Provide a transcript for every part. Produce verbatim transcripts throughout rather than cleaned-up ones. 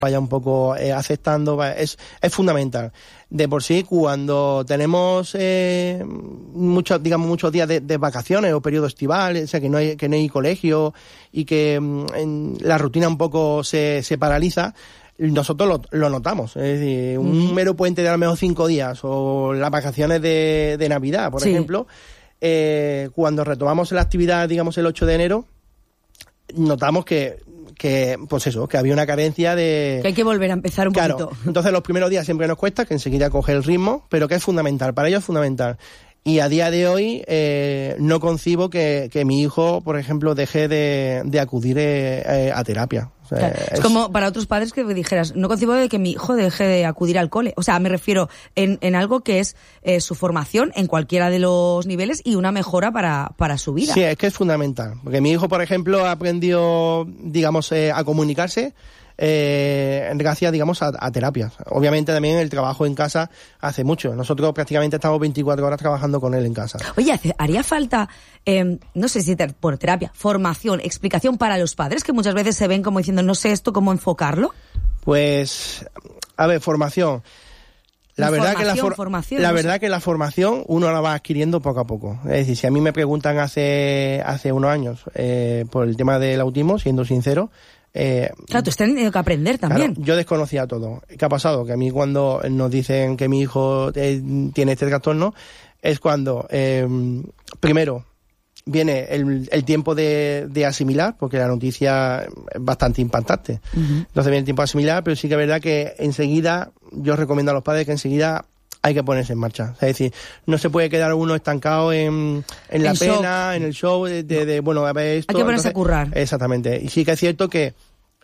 vaya un poco eh, aceptando, vaya, es, es fundamental. De por sí, cuando tenemos eh, muchos, digamos, muchos días de, de vacaciones o periodo estival, o sea, que no hay, que no hay colegio y que en, la rutina un poco se, se paraliza, nosotros lo, lo notamos. Es decir, un mm. mero puente de a lo mejor cinco días o las vacaciones de, de Navidad, por sí. ejemplo, eh, cuando retomamos la actividad, digamos, el ocho de enero, notamos que que, pues eso, que había una carencia de... Que hay que volver a empezar un claro, poquito. Entonces los primeros días siempre nos cuesta, que enseguida coge el ritmo, pero que es fundamental, para ellos es fundamental. Y a día de hoy eh, no concibo que, que mi hijo, por ejemplo, deje de, de acudir eh, a terapia. O sea, claro. es... es como para otros padres que dijeras, no concibo de que mi hijo deje de acudir al cole. O sea, me refiero en, en algo que es eh, su formación en cualquiera de los niveles y una mejora para, para su vida. Sí, es que es fundamental. Porque mi hijo, por ejemplo, aprendió, digamos, eh, a comunicarse Eh, gracias, digamos, a, a terapias. Obviamente también el trabajo en casa hace mucho. Nosotros prácticamente estamos veinticuatro horas trabajando con él en casa. Oye, haría falta, eh, no sé si ter- por terapia, formación, explicación para los padres, que muchas veces se ven como diciendo, no sé esto, cómo enfocarlo. Pues, a ver, formación. La verdad que la, for- la no verdad sé. que la formación uno la va adquiriendo poco a poco. Es decir, si a mí me preguntan hace hace unos años eh, por el tema del autismo, siendo sincero, Eh, claro, tú has tenido que aprender también. Claro, yo desconocía todo. ¿Qué ha pasado? Que a mí cuando nos dicen que mi hijo eh, tiene este trastorno, es cuando, eh, primero, viene el, el tiempo de, de asimilar, porque la noticia es bastante impactante. Uh-huh. Entonces viene el tiempo de asimilar, pero sí que es verdad que enseguida, yo recomiendo a los padres que enseguida hay que ponerse en marcha. Es decir, no se puede quedar uno estancado en, en la el pena, show. en el show, de, de, de bueno, a ver esto. Hay que ponerse Entonces, a currar. Exactamente. Y sí que es cierto que,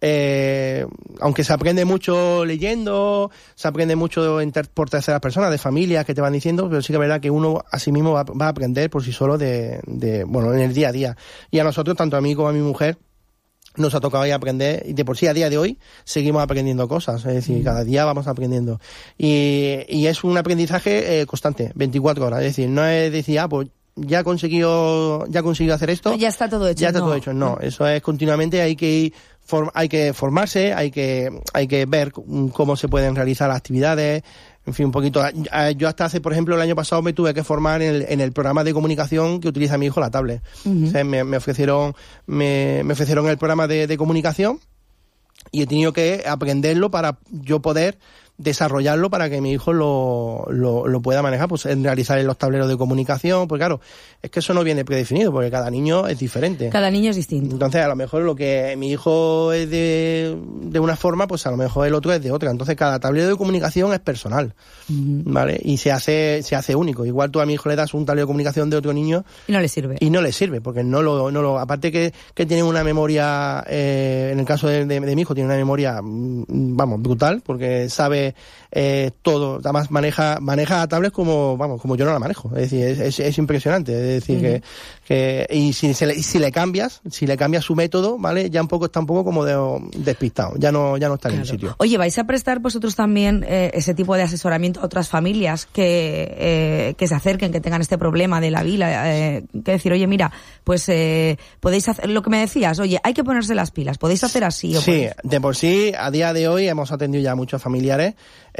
eh, aunque se aprende mucho leyendo, se aprende mucho en ter, por terceras personas, de familias que te van diciendo, pero sí que es verdad que uno a sí mismo va, va a aprender por sí solo de, de, bueno, en el día a día. Y a nosotros, tanto a mí como a mi mujer, nos ha tocado ahí aprender, y de por sí a día de hoy seguimos aprendiendo cosas, es decir, cada día vamos aprendiendo. Y, y es un aprendizaje eh, constante, veinticuatro horas, es decir, no es decir, ah, pues ya he conseguido, ya he conseguido hacer esto. Ya está todo hecho. Ya está no. todo hecho, no, eso es continuamente, hay que ir, form, hay que formarse, hay que, hay que ver cómo se pueden realizar las actividades. En fin, un poquito. Yo hasta hace, por ejemplo, el año pasado me tuve que formar en el, en el programa de comunicación que utiliza mi hijo, la tablet. Uh-huh. O sea, me, me ofrecieron, me, me ofrecieron el programa de, de comunicación y he tenido que aprenderlo para yo poder desarrollarlo para que mi hijo lo, lo, lo pueda manejar, pues en realizar en los tableros de comunicación, pues claro, es que eso no viene predefinido, porque cada niño es diferente. Cada niño es distinto. Entonces, a lo mejor lo que mi hijo es de, de una forma, pues a lo mejor el otro es de otra. Entonces, cada tablero de comunicación es personal, uh-huh. ¿vale? Y se hace, se hace único. Igual tú a mi hijo le das un tablero de comunicación de otro niño y no le sirve. Y no le sirve, porque no lo, no lo, aparte que, que tiene una memoria, eh, en el caso de, de, de mi hijo, tiene una memoria, vamos, brutal, porque sabe Eh, todo, además maneja maneja a tablets como vamos como yo no la manejo, es decir, es, es, es impresionante, es decir, uh-huh. que, que y si, se le, si le cambias si le cambias su método, vale, ya un poco está un poco como de, despistado, ya no ya no está claro. en el sitio. Oye, vais a prestar vosotros también eh, ese tipo de asesoramiento a otras familias que eh, que se acerquen, que tengan este problema de la vila, eh, que decir, oye, mira, pues eh, podéis hacer lo que me decías, oye, hay que ponerse las pilas, podéis hacer así. ¿O sí, podéis? De por sí, a día de hoy hemos atendido ya a muchos familiares.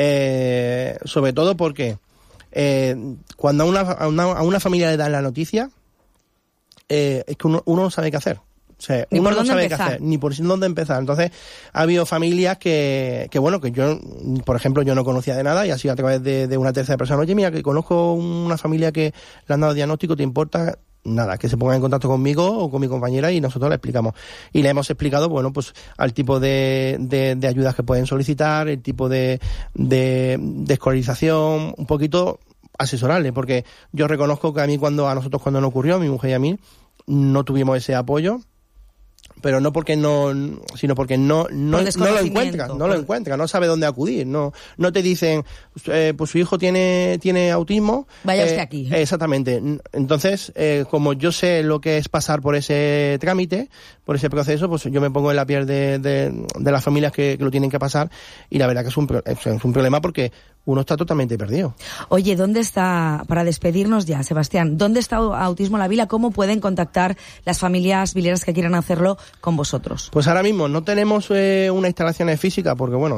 Eh, sobre todo porque eh, cuando a una, a, una, a una familia le dan la noticia, eh, es que uno, uno no sabe qué hacer. O sea, ni uno por no dónde sabe empezar. qué hacer, ni por dónde empezar. Entonces, ha habido familias que, que bueno, que yo, por ejemplo, yo no conocía de nada y así a través de, de una tercera persona, oye, mira, que conozco una familia que le han dado diagnóstico, ¿te importa? Nada, que se ponga en contacto conmigo o con mi compañera y nosotros le explicamos. Y le hemos explicado, bueno, pues al tipo de, de, de ayudas que pueden solicitar, el tipo de, de, de escolarización, un poquito asesorarle, porque yo reconozco que a mí cuando, a nosotros cuando nos ocurrió, a mi mujer y a mí, no tuvimos ese apoyo, pero no porque no, sino porque no no, no lo encuentra, no lo encuentra, no sabe dónde acudir, no no te dicen, eh, pues su hijo tiene tiene autismo, vaya usted eh, aquí. Exactamente. Entonces, eh, como yo sé lo que es pasar por ese trámite, por ese proceso, pues yo me pongo en la piel de, de, de las familias que, que lo tienen que pasar y la verdad que es un es un problema porque uno está totalmente perdido. Oye, ¿dónde está, para despedirnos ya, Sebastián, dónde está Autismo La Vila? ¿Cómo pueden contactar las familias vileras que quieran hacerlo con vosotros? Pues ahora mismo no tenemos eh, una instalación física porque, bueno,